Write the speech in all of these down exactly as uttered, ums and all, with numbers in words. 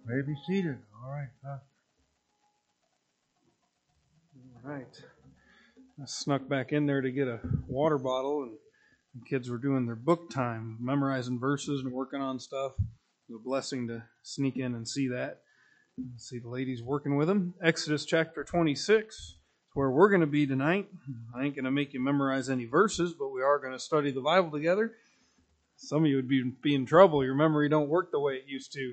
May be seated. All right, Pastor. All right. I snuck back in there to get a water bottle, and the kids were doing their book time, memorizing verses and working on stuff. It was a blessing to sneak in and see that. See the ladies working with them. Exodus chapter twenty-six is where we're going to be tonight. I ain't going to make you memorize any verses, but we are going to study the Bible together. Some of you would be, be in trouble. Your memory don't work the way it used to.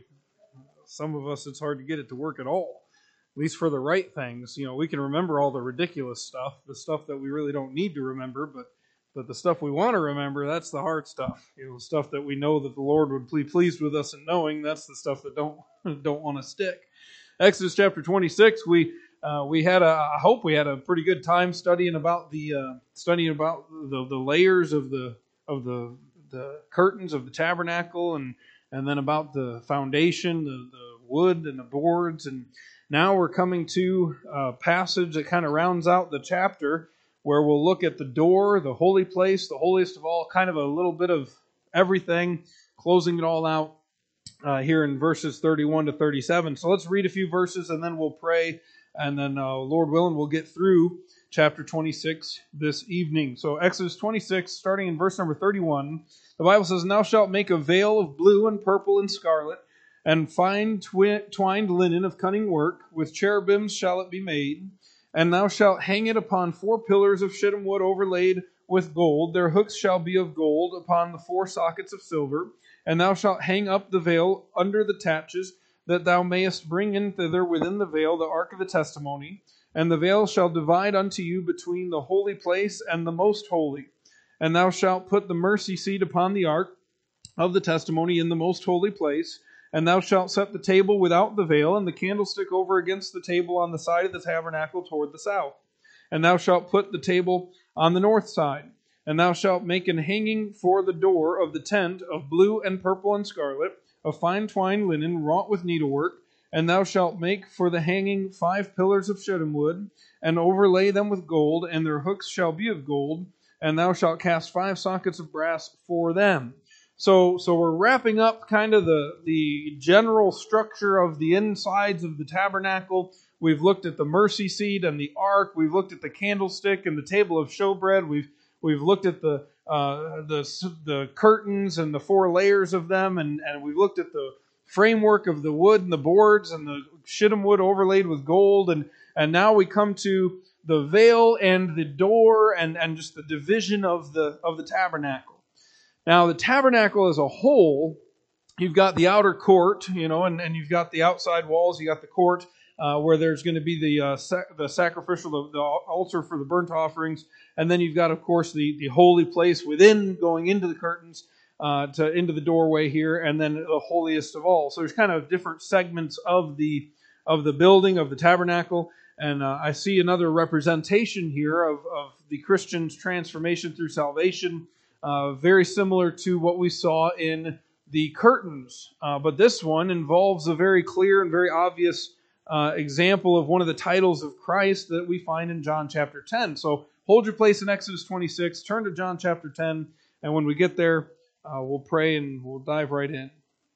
Some of us, it's hard to get it to work at all. At least for the right things. You know, we can remember all the ridiculous stuff, the stuff that we really don't need to remember, but but the stuff we want to remember, that's the hard stuff. You know, the stuff that we know that the Lord would be pleased with us in knowing, that's the stuff that don't don't want to stick. Exodus chapter twenty-six, we uh, we had a I hope we had a pretty good time studying about the uh, studying about the, the layers of the of the the curtains of the tabernacle, and and then about the foundation, the, the wood and the boards. And now we're coming to a passage that kind of rounds out the chapter where we'll look at the door, the holy place, the holiest of all, kind of a little bit of everything, closing it all out uh, here in verses thirty-one to thirty-seven. So let's read a few verses and then we'll pray, and then uh, Lord willing, we'll get through chapter twenty-six this evening. So Exodus twenty-six, starting in verse number thirty-one, the Bible says, "And thou shalt make a veil of blue and purple and scarlet, and fine twi- twined linen of cunning work, with cherubims shall it be made. And thou shalt hang it upon four pillars of shittim wood overlaid with gold. Their hooks shall be of gold upon the four sockets of silver. And thou shalt hang up the veil under the taches, that thou mayest bring in thither within the veil the ark of the testimony. And the veil shall divide unto you between the holy place and the most holy. And thou shalt put the mercy seat upon the ark of the testimony in the most holy place. And thou shalt set the table without the veil, and the candlestick over against the table on the side of the tabernacle toward the south. And thou shalt put the table on the north side. And thou shalt make an hanging for the door of the tent of blue and purple and scarlet, of fine twined linen wrought with needlework. And thou shalt make for the hanging five pillars of shittim wood, and overlay them with gold, and their hooks shall be of gold. And thou shalt cast five sockets of brass for them." So so we're wrapping up kind of the, the general structure of the insides of the tabernacle. We've looked at the mercy seat and the ark. We've looked at the candlestick and the table of showbread. We've we've looked at the uh, the the curtains and the four layers of them, and, and we've looked at the framework of the wood and the boards and the shittim wood overlaid with gold, and and now we come to the veil and the door and, and just the division of the of the tabernacle. Now, the tabernacle as a whole, you've got the outer court, you know, and, and you've got the outside walls. You got the court uh, where there's going to be the uh, sac- the sacrificial, the, the altar for the burnt offerings, and then you've got, of course, the, the holy place within, going into the curtains, uh, to into the doorway here, and then the holiest of all. So there's kind of different segments of the of the building of the tabernacle, and uh, I see another representation here of, of the Christian's transformation through salvation. Uh, very similar to what we saw in the curtains. Uh, but this one involves a very clear and very obvious uh, example of one of the titles of Christ that we find in John chapter ten. So hold your place in Exodus twenty-six, turn to John chapter ten, and when we get there, uh, we'll pray and we'll dive right in.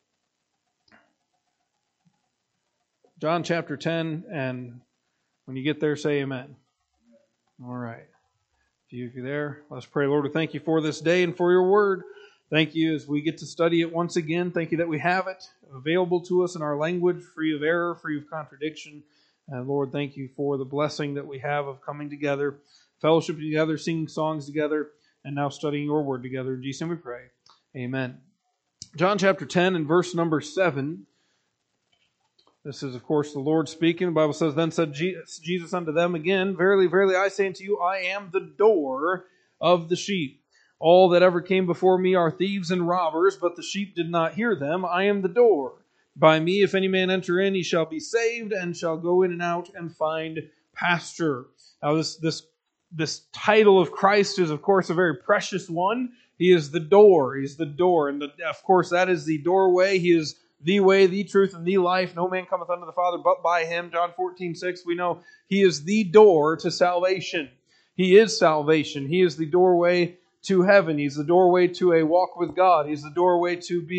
John chapter ten, and when you get there, say amen. All right. If you're there, let's pray. Lord, we thank you for this day and for your word. Thank you as we get to study it once again. Thank you that we have it available to us in our language, free of error, free of contradiction. And Lord, thank you for the blessing that we have of coming together, fellowshipping together, singing songs together, and now studying your word together. In Jesus' name we pray. Amen. John chapter ten and verse number seven. This is, of course, the Lord speaking. The Bible says, "Then said Jesus unto them again, Verily, verily, I say unto you, I am the door of the sheep. All that ever came before me are thieves and robbers, but the sheep did not hear them. I am the door. By me, if any man enter in, he shall be saved, and shall go in and out and find pasture." Now, this this this title of Christ is, of course, a very precious one. He is the door. He's the door. And, the, of course, that is the doorway. He is the way, the truth, and the life. No man cometh unto the Father but by him. John fourteen six, we know he is the door to salvation. He is salvation. He is the doorway to heaven. He's the doorway to a walk with God. He's the doorway to being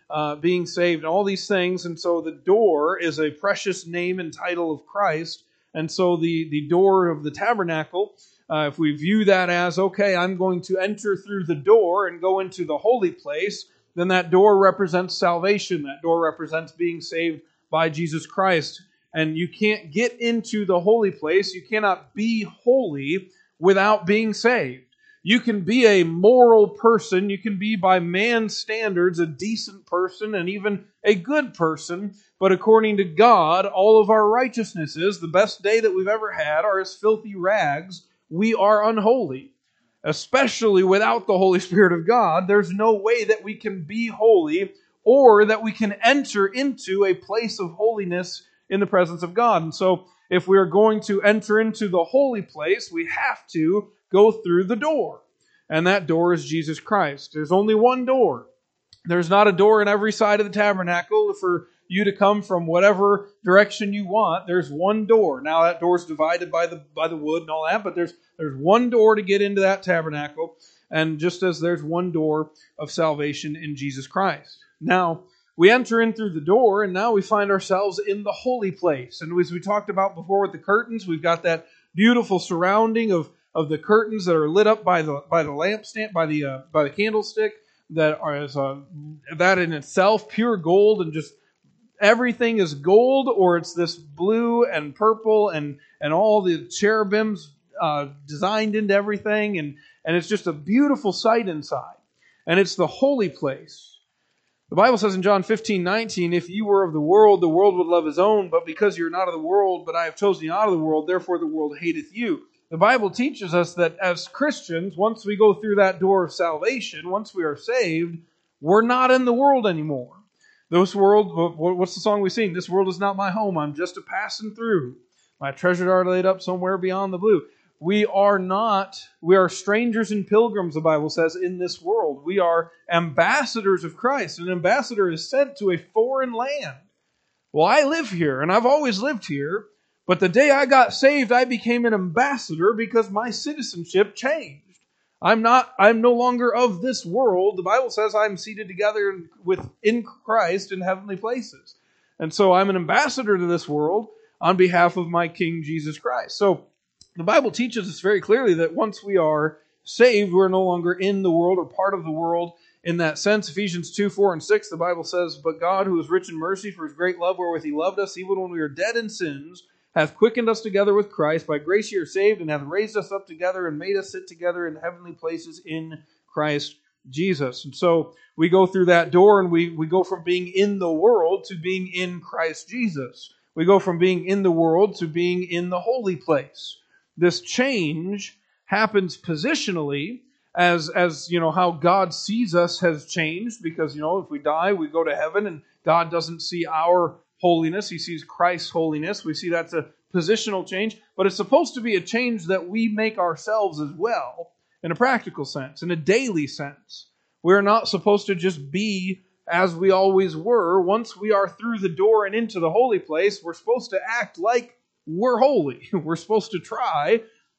uh, being saved, all these things. And so the door is a precious name and title of Christ. And so the, the door of the tabernacle, uh, if we view that as, okay, I'm going to enter through the door and go into the holy place, then that door represents salvation. That door represents being saved by Jesus Christ. And you can't get into the holy place, you cannot be holy without being saved. You can be a moral person, you can be by man's standards a decent person and even a good person, but according to God, all of our righteousnesses, the best day that we've ever had, are as filthy rags. We are unholy. Especially without the Holy Spirit of God, there's no way that we can be holy or that we can enter into a place of holiness in the presence of God. And so, if we are going to enter into the holy place, we have to go through the door. And that door is Jesus Christ. There's only one door. There's not a door in every side of the tabernacle for you to come from whatever direction you want. There's one door. Now that door is divided by the by the wood and all that, but there's there's one door to get into that tabernacle. And just as there's one door of salvation in Jesus Christ. Now, we enter in through the door, and now we find ourselves in the holy place. And as we talked about before with the curtains, we've got that beautiful surrounding of, of the curtains that are lit up by the by the lampstand, by the uh, by the candlestick, that are as uh, that in itself pure gold, and just everything is gold, or it's this blue and purple, and and all the cherubims uh, designed into everything, and and it's just a beautiful sight inside, and it's the holy place. The Bible says in John fifteen nineteen, if you were of the world, the world would love his own, but because you're not of the world, but I have chosen you out of the world, therefore the world hateth you. The Bible teaches us that as Christians, once we go through that door of salvation, once we are saved, we're not in the world anymore. This world, what's the song we sing? This world is not my home, I'm just a passing through. My treasures are laid up somewhere beyond the blue. We are not, we are strangers and pilgrims, the Bible says, in this world. We are ambassadors of Christ. An ambassador is sent to a foreign land. Well, I live here, and I've always lived here, but the day I got saved, I became an ambassador because my citizenship changed. I'm not, I'm no longer of this world. The Bible says I'm seated together with in Christ in heavenly places. And so I'm an ambassador to this world on behalf of my King Jesus Christ. So the Bible teaches us very clearly that once we are saved, we're no longer in the world or part of the world in that sense. Ephesians two, four, and six, the Bible says, but God, who is rich in mercy for his great love wherewith he loved us, even when we were dead in sins, hath quickened us together with Christ. By grace ye are saved, and hath raised us up together and made us sit together in heavenly places in Christ Jesus. And so we go through that door, and we, we go from being in the world to being in Christ Jesus. We go from being in the world to being in the holy place. This change happens positionally as, as you know, how God sees us has changed, because, you know, if we die, we go to heaven, and God doesn't see our holiness. He sees Christ's holiness. We see that's a positional change, but it's supposed to be a change that we make ourselves as well, in a practical sense, in a daily sense. We're not supposed to just be as we always were. Once we are through the door and into the holy place, we're supposed to act like we're holy. We're supposed to try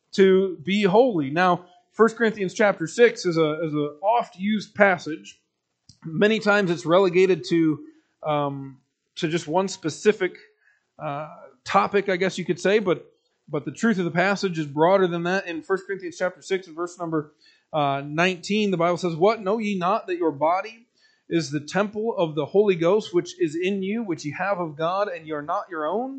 to be holy. Now, First Corinthians chapter six is a is an oft used passage. Many times it's relegated to um, to just one specific uh, topic, I guess you could say. But but the truth of the passage is broader than that. In First Corinthians chapter six, and verse number uh, nineteen, the Bible says, "What, know ye not that your body is the temple of the Holy Ghost, which is in you, which ye have of God, and ye are not your own?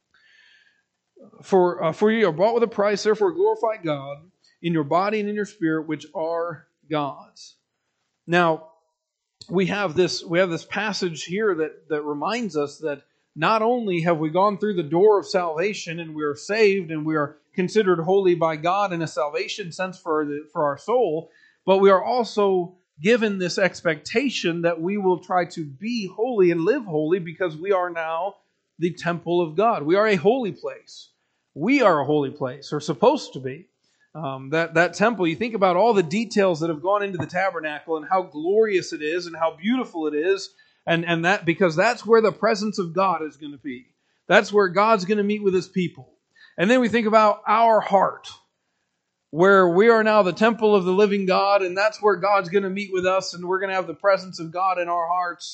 For uh, for ye are bought with a price, therefore glorify God in your body and in your spirit, which are God's." Now, we have this we have this passage here that, that reminds us that not only have we gone through the door of salvation and we are saved and we are considered holy by God in a salvation sense for the, for our soul, but we are also given this expectation that we will try to be holy and live holy because we are now the temple of God. We are a holy place. We are a holy place, or supposed to be. Um, that, that temple, you think about all the details that have gone into the tabernacle and how glorious it is and how beautiful it is, and, and that because that's where the presence of God is going to be. That's where God's going to meet with his people. And then we think about our heart, where we are now the temple of the living God, and that's where God's going to meet with us, and we're going to have the presence of God in our hearts.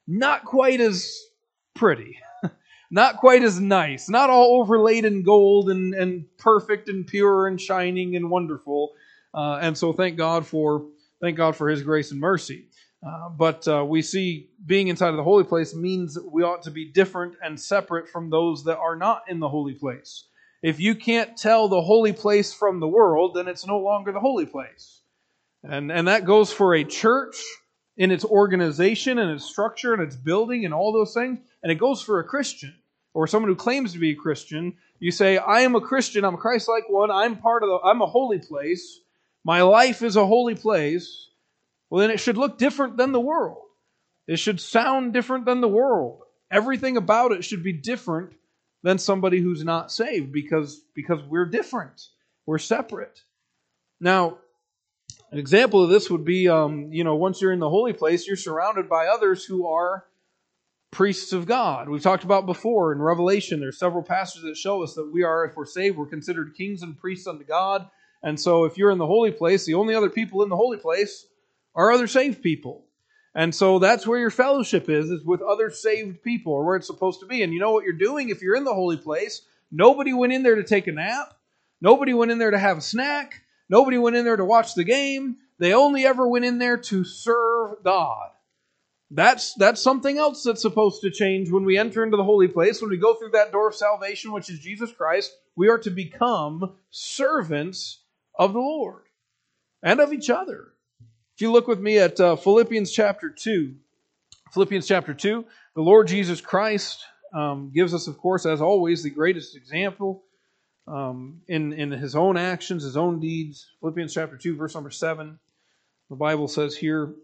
not quite as pretty, not quite as nice, not all overlaid in gold and, and perfect and pure and shining and wonderful. Uh, and so thank God for thank God for His grace and mercy. Uh, but uh, we see being inside of the holy place means we ought to be different and separate from those that are not in the holy place. If you can't tell the holy place from the world, then it's no longer the holy place. And, and that goes for a church in its organization and its structure and its building and all those things. And it goes for a Christian or someone who claims to be a Christian. You say, I am a Christian, I'm a Christ-like one, I'm part of the, I'm a holy place, my life is a holy place. Well, then it should look different than the world. It should sound different than the world. Everything about it should be different than somebody who's not saved because, because we're different. We're separate. Now, an example of this would be, um, you know, once you're in the holy place, you're surrounded by others who are priests of God. We've talked about before in Revelation, there's several passages that show us that we are, if we're saved, we're considered kings and priests unto God. And so if you're in the holy place, the only other people in the holy place are other saved people. And so that's where your fellowship is, is with other saved people, or where it's supposed to be. And you know what you're doing if you're in the holy place? Nobody went in there to take a nap. Nobody went in there to have a snack. Nobody went in there to watch the game. They only ever went in there to serve God. That's, that's something else that's supposed to change when we enter into the holy place. When we go through that door of salvation, which is Jesus Christ, we are to become servants of the Lord and of each other. If you look with me at uh, Philippians chapter two, Philippians chapter two, the Lord Jesus Christ um, gives us, of course, as always, the greatest example um, in, in His own actions, His own deeds. Philippians chapter two, verse number seven, the Bible says here,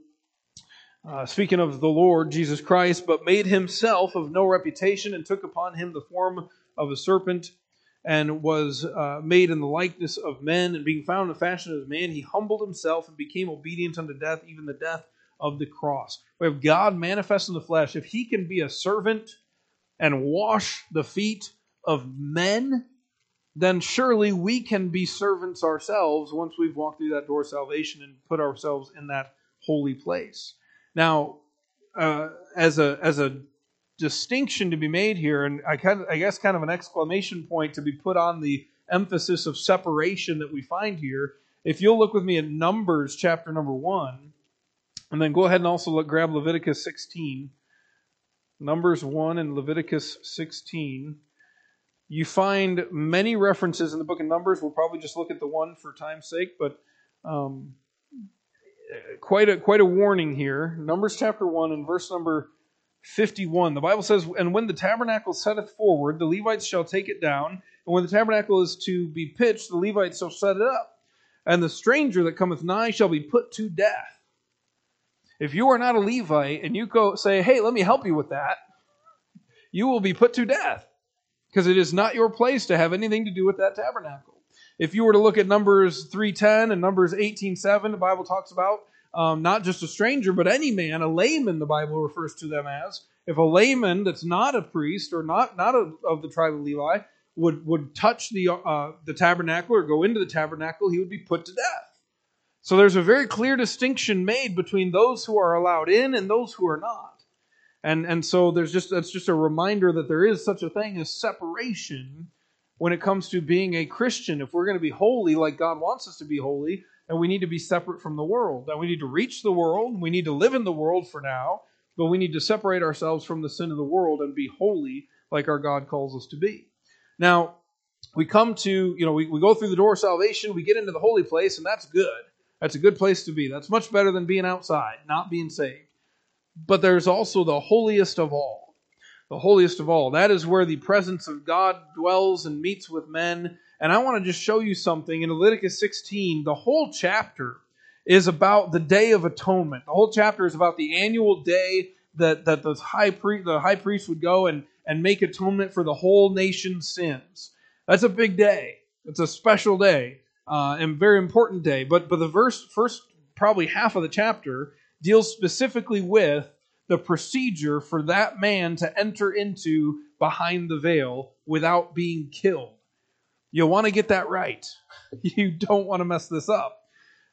uh, speaking of the Lord Jesus Christ, but made Himself of no reputation and took upon Him the form of a serpent, and was uh, made in the likeness of men, and being found in the fashion of man, He humbled Himself and became obedient unto death, even the death of the cross. We have God manifest in the flesh. If He can be a servant and wash the feet of men, then surely we can be servants ourselves once we've walked through that door of salvation and put ourselves in that holy place. Now, uh, as a as a distinction to be made here, and I kind of, I guess kind of an exclamation point to be put on the emphasis of separation that we find here. If you'll look with me at Numbers chapter number one, and then go ahead and also look, grab Leviticus sixteen. Numbers one and Leviticus sixteen. You find many references in the book of Numbers. We'll probably just look at the one for time's sake, but um, quite a quite a warning here. Numbers chapter one and verse number fifty-one. The Bible says, and when the tabernacle setteth forward, the Levites shall take it down, and when the tabernacle is to be pitched, the Levites shall set it up. And the stranger that cometh nigh shall be put to death. If you are not a Levite, and you go say, hey, let me help you with that, you will be put to death, because it is not your place to have anything to do with that tabernacle. If you were to look at Numbers three ten and Numbers eighteen seven, the Bible talks about Um, not just a stranger, but any man, a layman, the Bible refers to them as. If a layman that's not a priest or not not a, of the tribe of Levi would would touch the uh, the tabernacle or go into the tabernacle, he would be put to death. So there's a very clear distinction made between those who are allowed in and those who are not. And and so there's just that's just a reminder that there is such a thing as separation when it comes to being a Christian. If we're going to be holy like God wants us to be holy, and we need to be separate from the world. And we need to reach the world. We need to live in the world for now. But we need to separate ourselves from the sin of the world and be holy like our God calls us to be. Now, we come to, you know, we, we go through the door of salvation. We get into the holy place, and that's good. That's a good place to be. That's much better than being outside, not being saved. But there's also the holiest of all. The holiest of all. That is where the presence of God dwells and meets with men. And I want to just show you something. In Leviticus sixteen, the whole chapter is about the Day of Atonement. The whole chapter is about the annual day that, that the, high priest, the high priest would go and, and make atonement for the whole nation's sins. That's a big day. It's a special day uh, and very important day. But, but the verse, first probably half of the chapter deals specifically with the procedure for that man to enter into behind the veil without being killed. You want to get that right. You don't want to mess this up.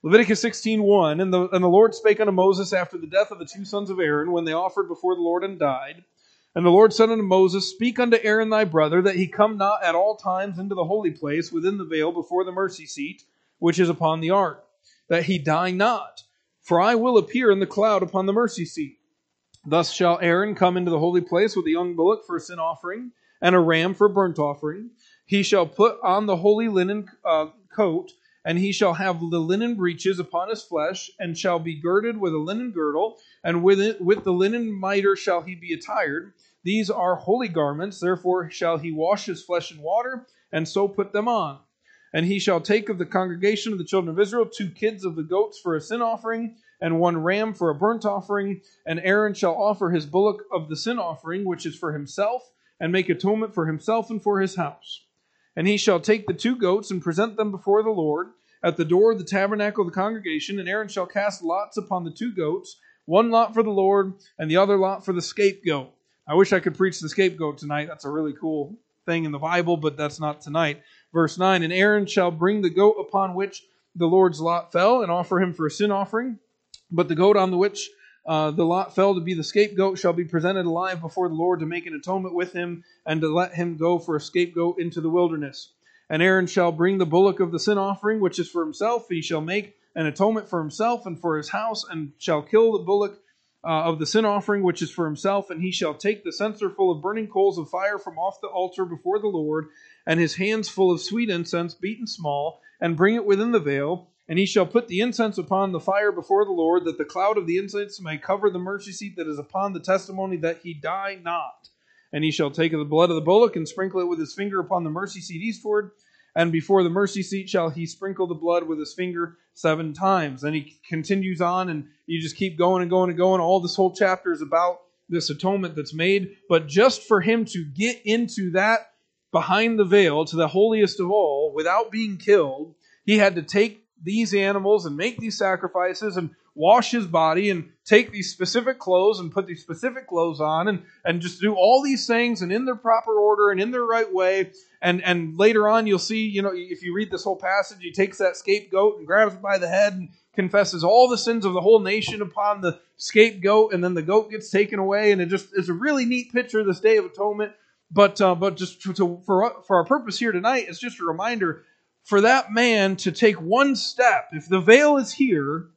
Leviticus sixteen one, and the, and the Lord spake unto Moses after the death of the two sons of Aaron, when they offered before the Lord and died. And the Lord said unto Moses, Speak unto Aaron thy brother, that he come not at all times into the holy place within the veil before the mercy seat, which is upon the ark, that he die not. For I will appear in the cloud upon the mercy seat. Thus shall Aaron come into the holy place with a young bullock for a sin offering, and a ram for a burnt offering. He shall put on the holy linen uh, coat, and he shall have the linen breeches upon his flesh, and shall be girded with a linen girdle, and with it, with the linen mitre shall he be attired. These are holy garments, therefore shall he wash his flesh in water, and so put them on. And he shall take of the congregation of the children of Israel two kids of the goats for a sin offering, and one ram for a burnt offering. And Aaron shall offer his bullock of the sin offering, which is for himself, and make atonement for himself and for his house. And he shall take the two goats and present them before the Lord at the door of the tabernacle of the congregation. And Aaron shall cast lots upon the two goats, one lot for the Lord, and the other lot for the scapegoat. I wish I could preach the scapegoat tonight. That's a really cool thing in the Bible, but that's not tonight. Verse nine, And Aaron shall bring the goat upon which the Lord's lot fell, and offer him for a sin offering. But the goat on the which uh, the lot fell to be the scapegoat shall be presented alive before the Lord to make an atonement with him, and to let him go for a scapegoat into the wilderness. And Aaron shall bring the bullock of the sin offering, which is for himself. He shall make an atonement for himself and for his house, and shall kill the bullock uh, of the sin offering, which is for himself. And he shall take the censer full of burning coals of fire from off the altar before the Lord, and his hands full of sweet incense beaten small, and bring it within the veil. And he shall put the incense upon the fire before the Lord, that the cloud of the incense may cover the mercy seat that is upon the testimony, that he die not. And he shall take of the blood of the bullock, and sprinkle it with his finger upon the mercy seat eastward. And before the mercy seat shall he sprinkle the blood with his finger seven times. And he continues on, and you just keep going and going and going. All this whole chapter is about this atonement that's made. But just for him to get into that behind the veil, to the holiest of all, without being killed, he had to take these animals and make these sacrifices and wash his body and take these specific clothes and put these specific clothes on and, and just do all these things and in their proper order and in their right way. And, and later on you'll see, you know, if you read this whole passage, he takes that scapegoat and grabs it by the head and confesses all the sins of the whole nation upon the scapegoat, and then the goat gets taken away. And it just is a really neat picture of this Day of Atonement. But uh, but just to, to, for, for our purpose here tonight, it's just a reminder for that man to take one step. If the veil is here,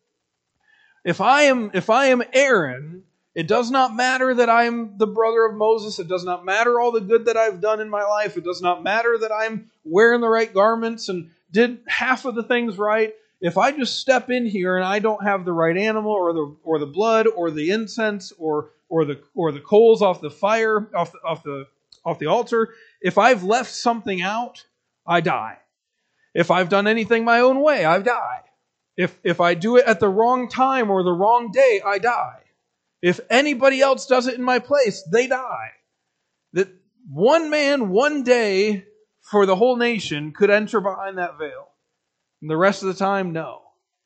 if I am if I am Aaron, it does not matter that I am the brother of Moses. It does not matter all the good that I've done in my life. It does not matter that I'm wearing the right garments and did half of the things right. If I just step in here and I don't have the right animal or the or the blood or the incense or or the or the coals off the fire off the, off the off the altar, if I've left something out, I die. If I've done anything my own way, I die. If if I do it at the wrong time or the wrong day, I die. If anybody else does it in my place, they die. That one man, one day for the whole nation could enter behind that veil. And the rest of the time, no.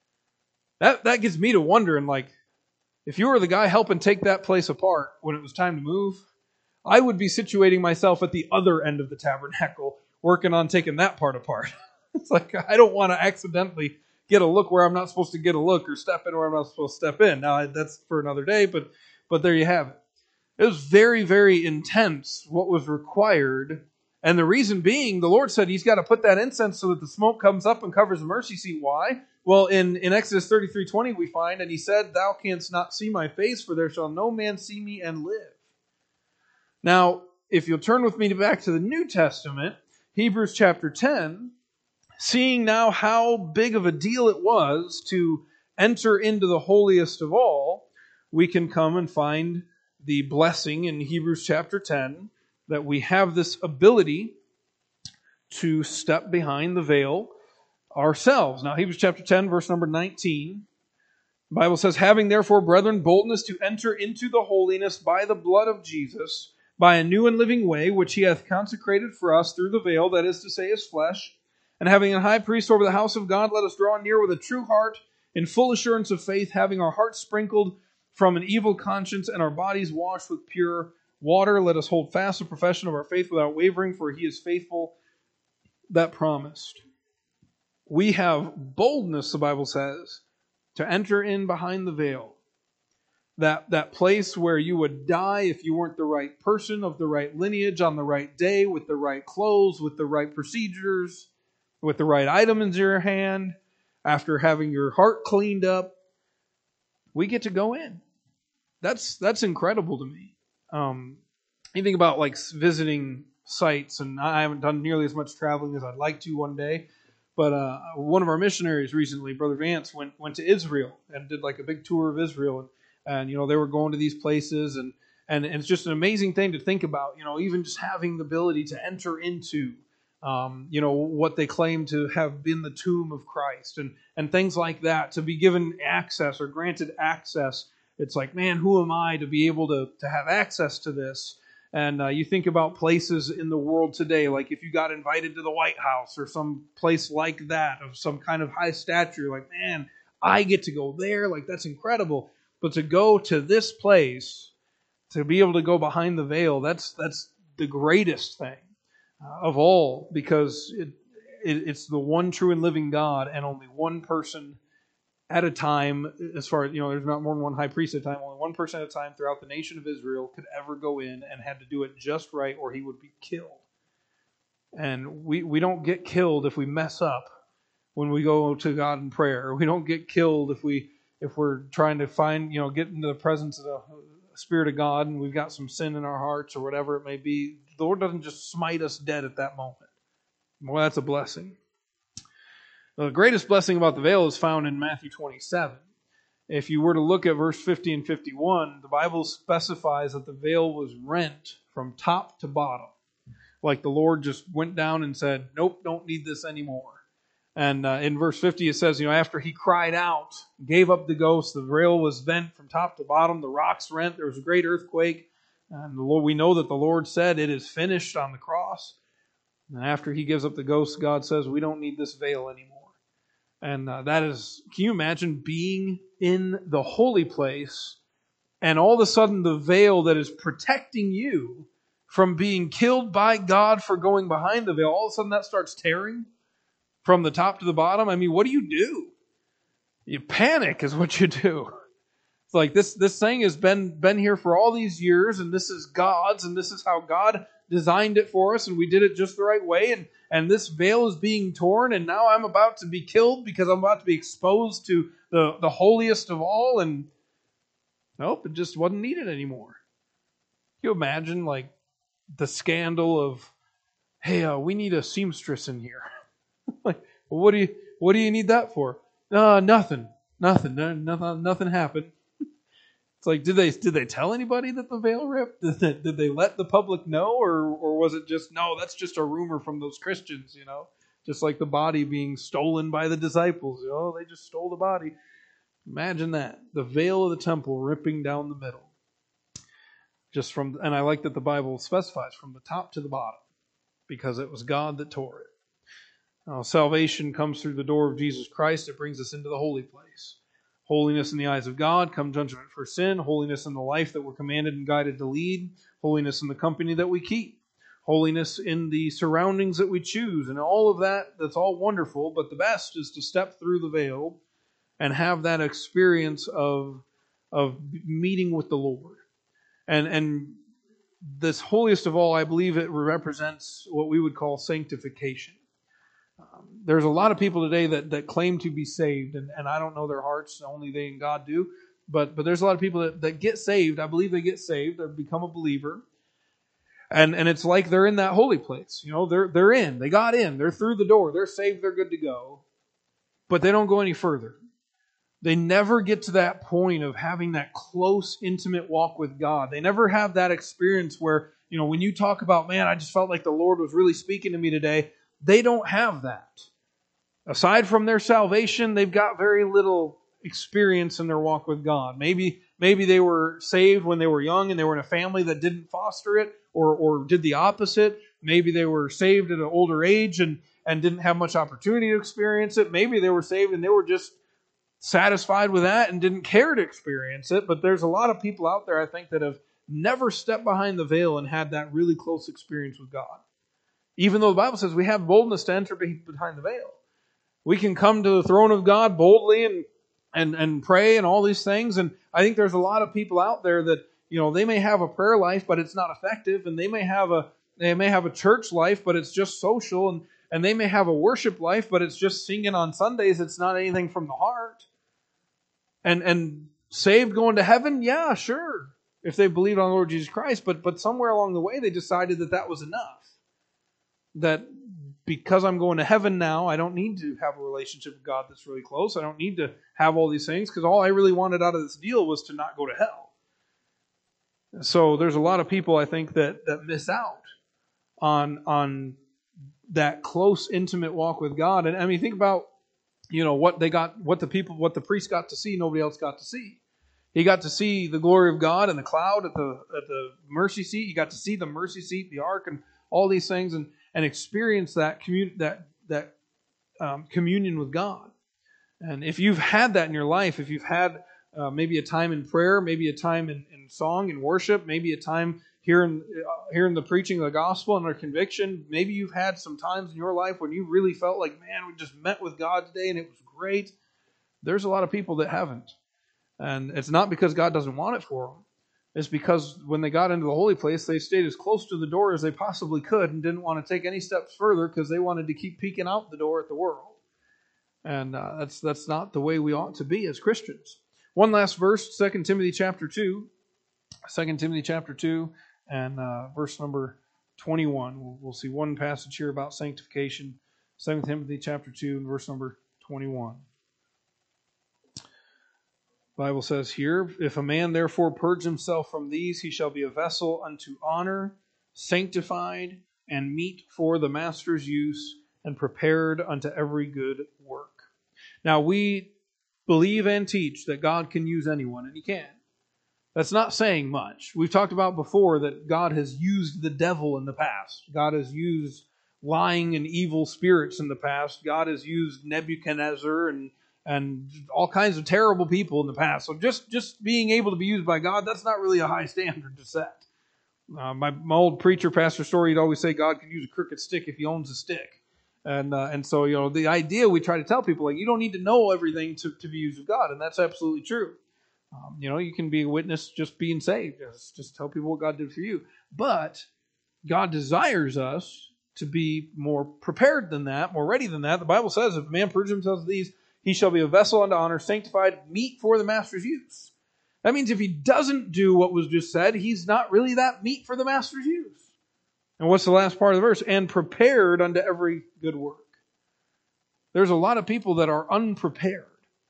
That that gets me to wondering, like, if you were the guy helping take that place apart when it was time to move, I would be situating myself at the other end of the tabernacle, working on taking that part apart. It's like, I don't want to accidentally get a look where I'm not supposed to get a look, or step in where I'm not supposed to step in. Now, that's for another day, but but there you have it. It was very, very intense what was required. And the reason being, the Lord said he's got to put that incense so that the smoke comes up and covers the mercy seat. Why? Well, in, in Exodus thirty-three twenty we find, and he said, Thou canst not see my face, for there shall no man see me and live. Now, if you'll turn with me back to the New Testament, Hebrews chapter ten, seeing now how big of a deal it was to enter into the holiest of all, we can come and find the blessing in Hebrews chapter ten, that we have this ability to step behind the veil ourselves. Now, Hebrews chapter ten, verse number nineteen, the Bible says, Having therefore, brethren, boldness to enter into the holiness by the blood of Jesus, by a new and living way, which he hath consecrated for us through the veil, that is to say, his flesh. And having a high priest over the house of God, let us draw near with a true heart, in full assurance of faith, having our hearts sprinkled from an evil conscience and our bodies washed with pure water. Let us hold fast the profession of our faith without wavering, for he is faithful that promised. we have boldness, the Bible says, to enter in behind the veil. That, that place where you would die if you weren't the right person, of the right lineage, on the right day, with the right clothes, with the right procedures, with the right item in your hand, after having your heart cleaned up. We get to go in. That's that's incredible to me. Um, you think about like visiting sites, and I haven't done nearly as much traveling as I'd like to one day, but uh, one of our missionaries recently, Brother Vance, went went to Israel and did like a big tour of Israel. And, And, you know, they were going to these places, and, and, and it's just an amazing thing to think about, you know, even just having the ability to enter into, um, you know, what they claim to have been the tomb of Christ, and, and things like that, to be given access or granted access. It's like, man, who am I to be able to, to have access to this? And uh, you think about places in the world today, like if you got invited to the White House or some place like that of some kind of high stature, like, man, I get to go there. Like, that's incredible. But to go to this place, to be able to go behind the veil, that's that's the greatest thing uh, of all, because it, it it's the one true and living God, and only one person at a time, as far as, you know, there's not more than one high priest at a time, only one person at a time throughout the nation of Israel could ever go in, and had to do it just right or he would be killed. And we, we don't get killed if we mess up when we go to God in prayer. We don't get killed if we If we're trying to find, you know, get into the presence of the Spirit of God and we've got some sin in our hearts or whatever it may be. The Lord doesn't just smite us dead at that moment. Well, that's a blessing. The greatest blessing about the veil is found in Matthew twenty-seven. If you were to look at verse fifty and fifty-one, the Bible specifies that the veil was rent from top to bottom. Like the Lord just went down and said, nope, don't need this anymore. And uh, in verse fifty, it says, you know, after he cried out, gave up the ghost, the veil was rent from top to bottom, the rocks rent, there was a great earthquake. And the Lord, we know that the Lord said, it is finished on the cross. And after he gives up the ghost, God says, we don't need this veil anymore. And uh, that is, can you imagine being in the holy place, and all of a sudden the veil that is protecting you from being killed by God for going behind the veil, all of a sudden that starts tearing from the top to the bottom? I mean, what do you do? You panic is what you do. It's like this this thing has been, been here for all these years, and this is God's, and this is how God designed it for us, and we did it just the right way, and, and this veil is being torn, and now I'm about to be killed because I'm about to be exposed to the, the holiest of all, and nope, it just wasn't needed anymore. Can you imagine, like, the scandal of, hey, uh, we need a seamstress in here. Like, well, what do you what do you need that for? Uh, nothing, nothing, nothing, nothing happened. It's like, did they did they tell anybody that the veil ripped? Did they, did they let the public know, or or was it just, no, that's just a rumor from those Christians, you know? Just like the body being stolen by the disciples. Oh, they just stole the body. Imagine that, the veil of the temple ripping down the middle. Just from, and I like that the Bible specifies from the top to the bottom, because it was God that tore it. Now, salvation comes through the door of Jesus Christ. It brings us into the holy place. Holiness in the eyes of God, come judgment for sin. Holiness in the life that we're commanded and guided to lead. Holiness in the company that we keep. Holiness in the surroundings that we choose. And all of that, that's all wonderful, but the best is to step through the veil and have that experience of, of meeting with the Lord. And, and this holiest of all, I believe it represents what we would call sanctification. Um, there's a lot of people today that, that claim to be saved, and, and I don't know their hearts, only they and God do, but but there's a lot of people that, that get saved. I believe they get saved, they become a believer, and and it's like they're in that holy place. You know, they're they're in, they got in, they're through the door, they're saved, they're good to go, but they don't go any further. They never get to that point of having that close, intimate walk with God. They never have that experience where, you know, when you talk about, man, I just felt like the Lord was really speaking to me today. They don't have that. Aside from their salvation, they've got very little experience in their walk with God. Maybe maybe they were saved when they were young and they were in a family that didn't foster it, or, or did the opposite. Maybe they were saved at an older age and, and didn't have much opportunity to experience it. Maybe they were saved and they were just satisfied with that and didn't care to experience it. But there's a lot of people out there, I think, that have never stepped behind the veil and had that really close experience with God. Even though the Bible says we have boldness to enter behind the veil. We can come to the throne of God boldly and and and pray and all these things. And I think there's a lot of people out there that, you know, they may have a prayer life, but it's not effective, and they may have a they may have a church life, but it's just social, and and they may have a worship life, but it's just singing on Sundays. It's not anything from the heart. And and saved, going to heaven, yeah, sure, if they believed on the Lord Jesus Christ. But but somewhere along the way, they decided that that was enough. That because I'm going to heaven now, I don't need to have a relationship with God that's really close. I don't need to have all these things, because all I really wanted out of this deal was to not go to hell. So there's a lot of people, I think, that that miss out on on that close, intimate walk with God. And I mean, think about, you know, what they got, what the people, what the priest got to see, nobody else got to see. He got to see the glory of God in the cloud at the at the mercy seat. He got to see the mercy seat, the ark, and all these things, and and experience that commun- that that um, communion with God. And if you've had that in your life, if you've had uh, maybe a time in prayer, maybe a time in, in song and worship, maybe a time hearing uh, hearing the preaching of the gospel and our conviction, maybe you've had some times in your life when you really felt like, man, we just met with God today and it was great. There's a lot of people that haven't. And it's not because God doesn't want it for them. It's because when they got into the holy place, they stayed as close to the door as they possibly could and didn't want to take any steps further because they wanted to keep peeking out the door at the world. And uh, that's that's not the way we ought to be as Christians. One last verse, Second Timothy chapter two. Second Timothy chapter two and uh, verse number twenty-one. We'll, we'll see one passage here about sanctification. Second Timothy chapter two and verse number twenty-one. The Bible says here, if a man therefore purge himself from these, he shall be a vessel unto honor, sanctified, and meet for the master's use, and prepared unto every good work. Now, we believe and teach that God can use anyone, and He can. That's not saying much. We've talked about before that God has used the devil in the past. God has used lying and evil spirits in the past. God has used Nebuchadnezzar and and all kinds of terrible people in the past. So just, just being able to be used by God, that's not really a high standard to set. Uh, my, my old preacher, Pastor Story, he'd always say God can use a crooked stick if he owns a stick. And uh, and so, you know, the idea we try to tell people, like, you don't need to know everything to, to be used of God. And that's absolutely true. Um, you know, you can be a witness just being saved. Just, just tell people what God did for you. But God desires us to be more prepared than that, more ready than that. The Bible says, if a man purges himself of these, he shall be a vessel unto honor, sanctified, meet for the master's use. That means if he doesn't do what was just said, he's not really that meet for the master's use. And what's the last part of the verse? And prepared unto every good work. There's a lot of people that are unprepared.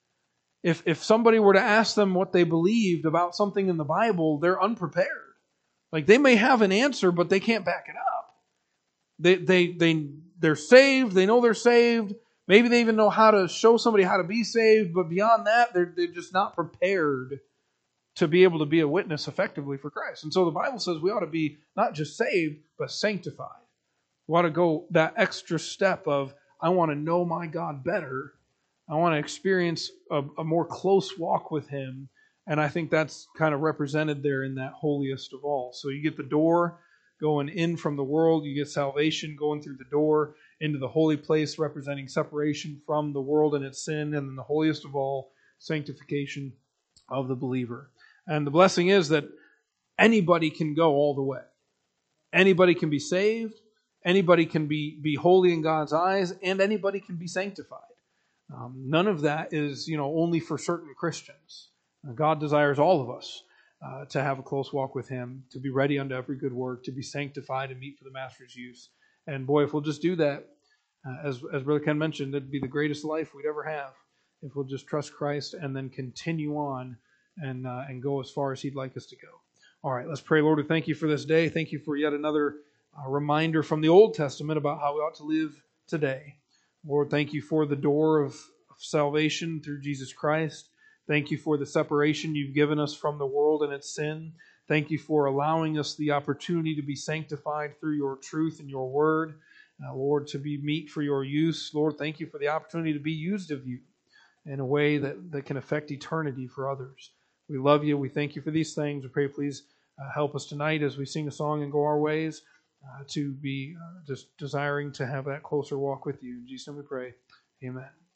If if somebody were to ask them what they believed about something in the Bible, they're unprepared. Like, they may have an answer, but they can't back it up. They they they they're saved. They know they're saved. Maybe they even know how to show somebody how to be saved, but beyond that, they're they're just not prepared to be able to be a witness effectively for Christ. And so the Bible says we ought to be not just saved, but sanctified. We ought to go that extra step of, I want to know my God better. I want to experience a, a more close walk with Him. And I think that's kind of represented there in that holiest of all. So you get the door going in from the world. You get salvation going through the door into the holy place, representing separation from the world and its sin. And then the holiest of all, sanctification of the believer. And the blessing is that anybody can go all the way. Anybody can be saved. Anybody can be, be holy in God's eyes. And anybody can be sanctified. Um, none of that is, you know, only for certain Christians. God desires all of us uh, to have a close walk with Him, to be ready unto every good work, to be sanctified and meet for the Master's use. And boy, if we'll just do that, uh, as as Brother Ken mentioned, it'd be the greatest life we'd ever have if we'll just trust Christ and then continue on and uh, and go as far as He'd like us to go. All right, let's pray. Lord, we thank You for this day. Thank You for yet another uh, reminder from the Old Testament about how we ought to live today. Lord, thank You for the door of, of salvation through Jesus Christ. Thank You for the separation You've given us from the world and its sin. Thank You for allowing us the opportunity to be sanctified through Your truth and Your word. Uh, Lord, to be meet for Your use. Lord, thank You for the opportunity to be used of You in a way that, that can affect eternity for others. We love You. We thank You for these things. We pray, please uh, help us tonight as we sing a song and go our ways uh, to be uh, just desiring to have that closer walk with You. In Jesus' name we pray. Amen.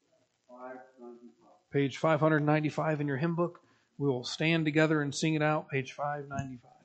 Page five ninety-five in your hymn book. We will stand together and sing it out. Page five ninety-five.